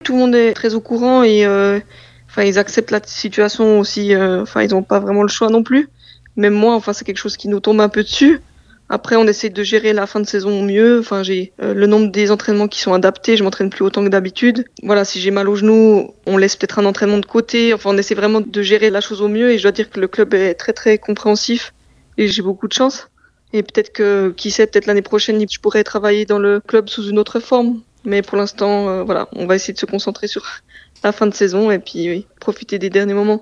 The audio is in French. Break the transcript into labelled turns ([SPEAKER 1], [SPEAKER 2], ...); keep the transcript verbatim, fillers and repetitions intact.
[SPEAKER 1] tout le monde est très au courant et euh, enfin, ils acceptent la situation aussi. euh, Enfin, ils n'ont pas vraiment le choix non plus. Même moi, enfin, c'est quelque chose qui nous tombe un peu dessus. Après, on essaie de gérer la fin de saison au mieux. Enfin, j'ai euh, le nombre des entraînements qui sont adaptés. Je m'entraîne plus autant que d'habitude. Voilà, si j'ai mal au genou, on laisse peut-être un entraînement de côté. Enfin, on essaie vraiment de gérer la chose au mieux. Et je dois dire que le club est très très compréhensif et j'ai beaucoup de chance. Et peut-être que, qui sait, peut-être l'année prochaine, je pourrais travailler dans le club sous une autre forme. Mais pour l'instant, euh, voilà, on va essayer de se concentrer sur la fin de saison et puis oui, profiter des derniers moments.